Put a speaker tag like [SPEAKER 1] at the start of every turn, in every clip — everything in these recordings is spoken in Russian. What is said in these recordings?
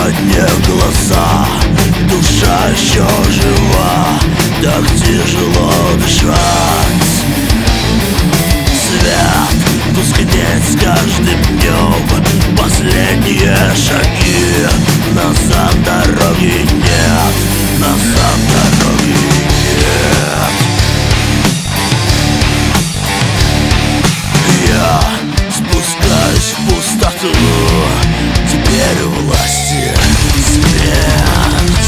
[SPEAKER 1] на дне глаза, душа еще жива, так тяжело дышать. Свет тускнеет с каждым днем, последние шаги, назад дороги нет, назад дороги нет. Я спускаюсь в пустоту, теперь у власти смерть.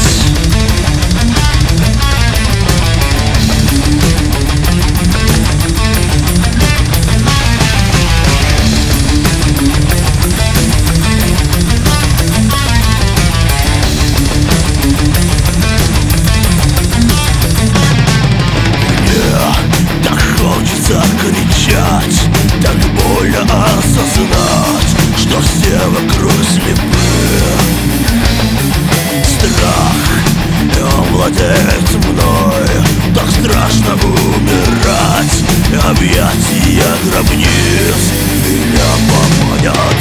[SPEAKER 1] Мне так хочется кричать, так больно осознать, что все вокруг слепы. Страх овладеет мной, так страшно умирать. Объятия гробниц меня поманят.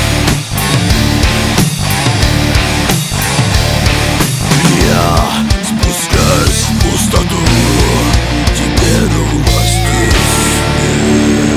[SPEAKER 1] Я спускаюсь в пустоту, теперь у власти смерть.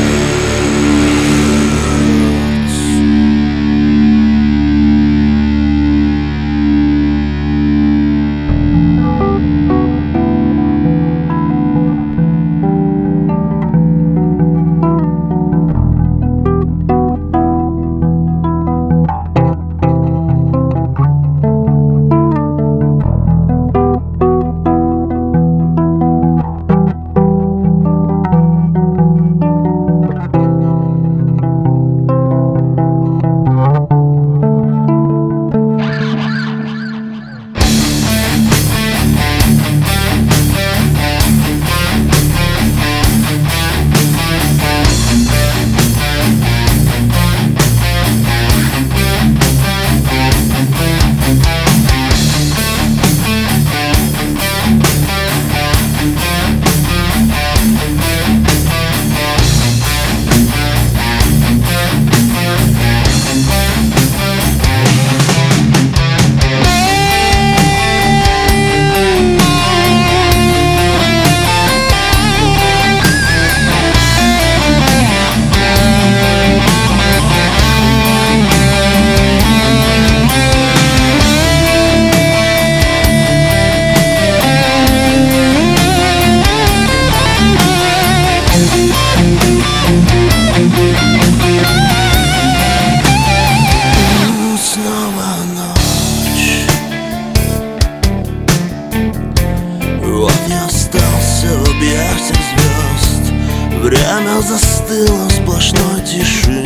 [SPEAKER 1] Вот я остался в объятиях звезд, время застыло в сплошной тишине.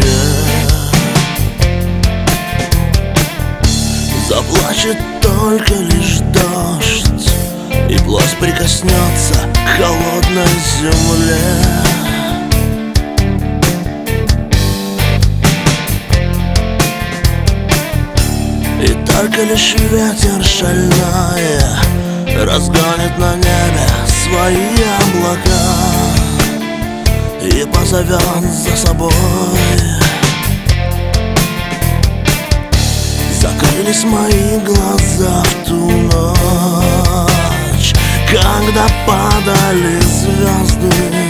[SPEAKER 1] Заплачет только лишь дождь, и плоть прикоснется к холодной земле. И только лишь ветер шальная разгонит на небе свои облака и позовет за собой. Закрылись мои глаза в ту ночь, когда падали звезды.